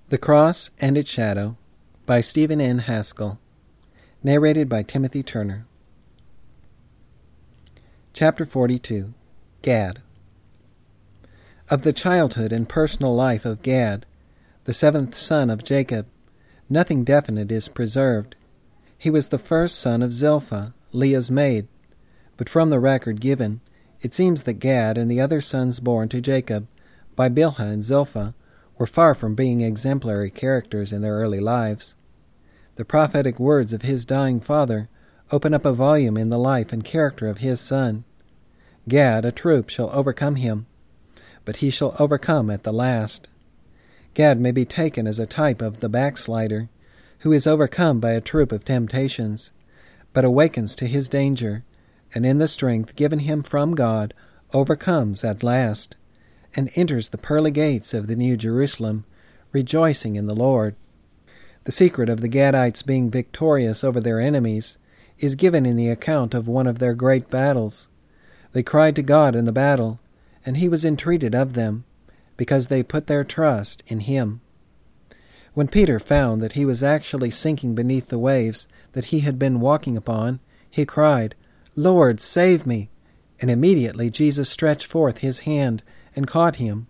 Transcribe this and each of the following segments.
The Cross and Its Shadow by Stephen N. Haskell. Narrated by Timothy Turner. Chapter 42. Gad. Of the childhood and personal life of Gad, the seventh son of Jacob, nothing definite is preserved. He was the first son of Zilpah, Leah's maid, but from the record given, it seems that Gad and the other sons born to Jacob by Bilhah and Zilpah were far from being exemplary characters in their early lives. The prophetic words of his dying father open up a volume in the life and character of his son. Gad, a troop, shall overcome him, but he shall overcome at the last. Gad may be taken as a type of the backslider, who is overcome by a troop of temptations, but awakens to his danger, and in the strength given him from God overcomes at last, and enters the pearly gates of the New Jerusalem, rejoicing in the Lord. The secret of the Gadites being victorious over their enemies is given in the account of one of their great battles. They cried to God in the battle, and he was entreated of them, because they put their trust in him. When Peter found that he was actually sinking beneath the waves that he had been walking upon, he cried, "Lord, save me!" And immediately Jesus stretched forth his hand and caught him.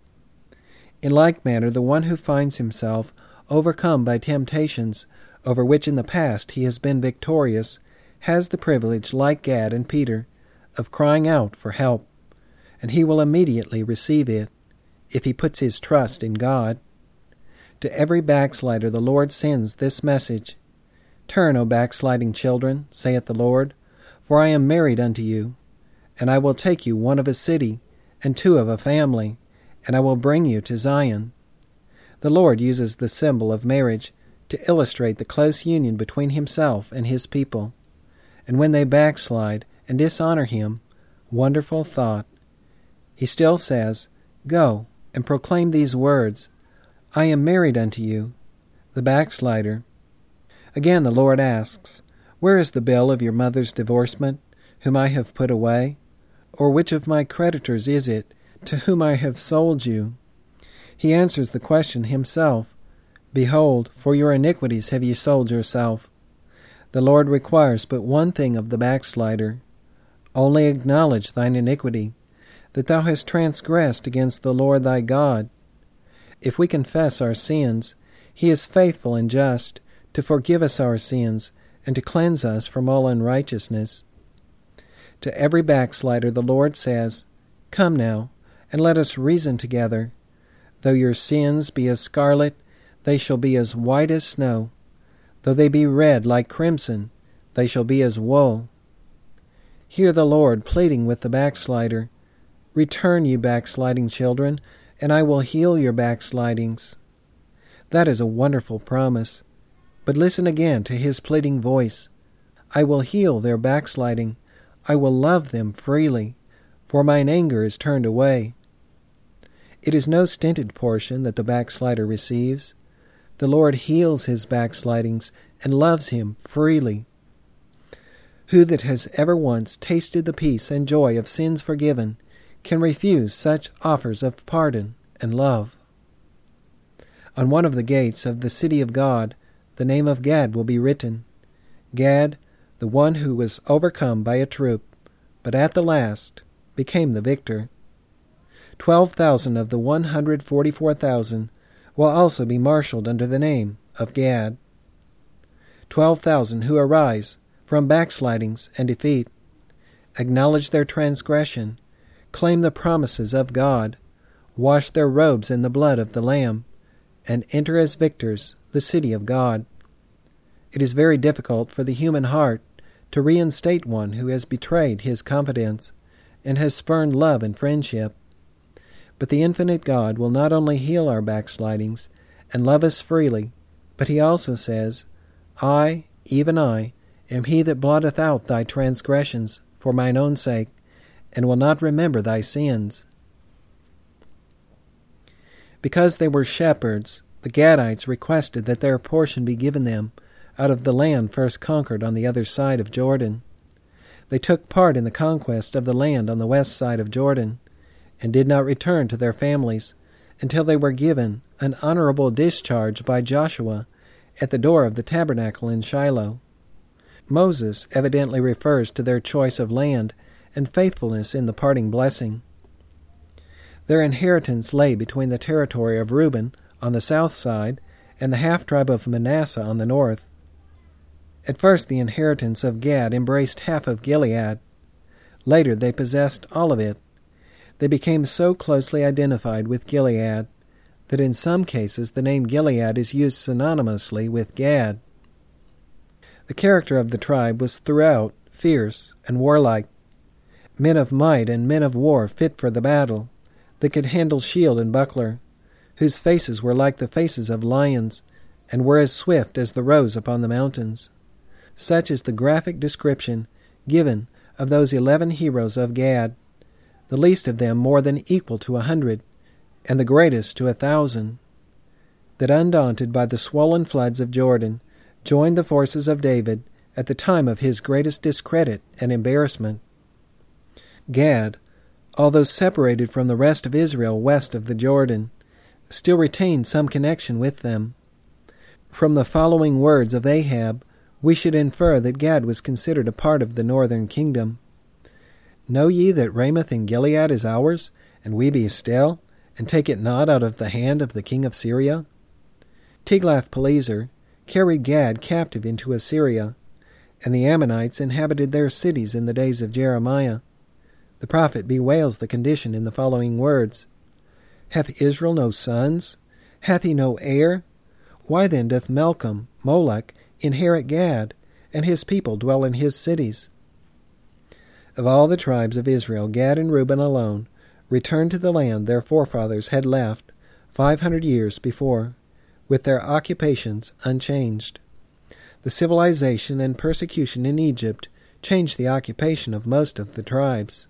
In like manner, the one who finds himself overcome by temptations over which in the past he has been victorious has the privilege, like Gad and Peter, of crying out for help, and he will immediately receive it, if he puts his trust in God. To every backslider the Lord sends this message: "Turn, O backsliding children, saith the Lord, for I am married unto you, and I will take you one of a city, and two of a family, and I will bring you to Zion." The Lord uses the symbol of marriage to illustrate the close union between himself and his people. And when they backslide and dishonor him, wonderful thought, he still says, "Go and proclaim these words, I am married unto you," the backslider. Again the Lord asks, "Where is the bill of your mother's divorcement, whom I have put away? Or which of my creditors is it, to whom I have sold you?" He answers the question himself, "Behold, for your iniquities have ye sold yourself." The Lord requires but one thing of the backslider: only acknowledge thine iniquity, that thou hast transgressed against the Lord thy God. If we confess our sins, he is faithful and just to forgive us our sins and to cleanse us from all unrighteousness. To every backslider the Lord says, "Come now, and let us reason together. Though your sins be as scarlet, they shall be as white as snow. Though they be red like crimson, they shall be as wool." Hear the Lord pleading with the backslider, "Return, you backsliding children, and I will heal your backslidings." That is a wonderful promise. But listen again to his pleading voice. "I will heal their backsliding. I will love them freely, for mine anger is turned away." It is no stinted portion that the backslider receives. The Lord heals his backslidings and loves him freely. Who that has ever once tasted the peace and joy of sins forgiven can refuse such offers of pardon and love? On one of the gates of the city of God, the name of Gad will be written. Gad, the one who was overcome by a troop, but at the last became the victor. 12,000 of the 144,000 will also be marshaled under the name of Gad. 12,000 who arise from backslidings and defeat, acknowledge their transgression, claim the promises of God, wash their robes in the blood of the Lamb, and enter as victors the city of God. It is very difficult for the human heart to reinstate one who has betrayed his confidence and has spurned love and friendship. But the infinite God will not only heal our backslidings and love us freely, but he also says, "I, even I, am he that blotteth out thy transgressions for mine own sake, and will not remember thy sins." Because they were shepherds, the Gadites requested that their portion be given them out of the land first conquered on the other side of Jordan. They took part in the conquest of the land on the west side of Jordan, and did not return to their families until they were given an honorable discharge by Joshua at the door of the tabernacle in Shiloh. Moses evidently refers to their choice of land and faithfulness in the parting blessing. Their inheritance lay between the territory of Reuben on the south side and the half-tribe of Manasseh on the north. At first the inheritance of Gad embraced half of Gilead. Later they possessed all of it. They became so closely identified with Gilead that in some cases the name Gilead is used synonymously with Gad. The character of the tribe was throughout fierce and warlike. Men of might and men of war fit for the battle, that could handle shield and buckler, whose faces were like the faces of lions, and were as swift as the roes upon the mountains. Such is the graphic description given of those 11 heroes of Gad, the least of them more than equal to 100, and the greatest to 1,000, that undaunted by the swollen floods of Jordan, joined the forces of David at the time of his greatest discredit and embarrassment. Gad, although separated from the rest of Israel west of the Jordan, still retained some connection with them. From the following words of Ahab, we should infer that Gad was considered a part of the northern kingdom. Know ye that Ramoth in Gilead is ours, and we be still, and take it not out of the hand of the king of Syria? Tiglath-Pileser carried Gad captive into Assyria, and the Ammonites inhabited their cities in the days of Jeremiah. The prophet bewails the condition in the following words: Hath Israel no sons? Hath he no heir? Why then doth Malcolm, Molech, inherit Gad, and his people dwell in his cities? Of all the tribes of Israel, Gad and Reuben alone returned to the land their forefathers had left 500 years before, with their occupations unchanged. The civilization and persecution in Egypt changed the occupation of most of the tribes.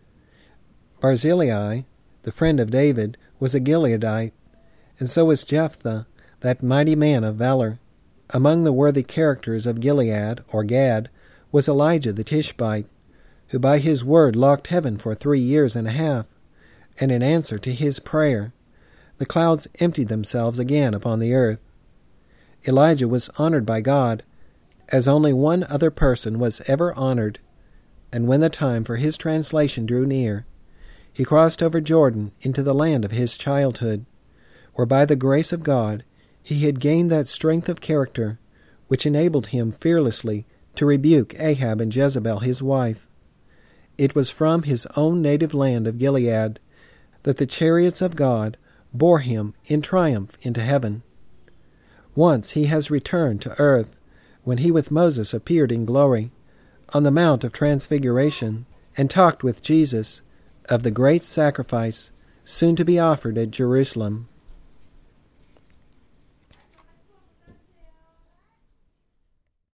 Barzillai, the friend of David, was a Gileadite, and so was Jephthah, that mighty man of valor. Among the worthy characters of Gilead, or Gad, was Elijah the Tishbite, who by his word locked heaven for 3 years and a half, and in answer to his prayer, the clouds emptied themselves again upon the earth. Elijah was honored by God, as only one other person was ever honored, and when the time for his translation drew near, he crossed over Jordan into the land of his childhood, where by the grace of God he had gained that strength of character which enabled him fearlessly to rebuke Ahab and Jezebel his wife. It was from his own native land of Gilead that the chariots of God bore him in triumph into heaven. Once he has returned to earth, when he with Moses appeared in glory on the Mount of Transfiguration, and talked with Jesus of the great sacrifice soon to be offered at Jerusalem.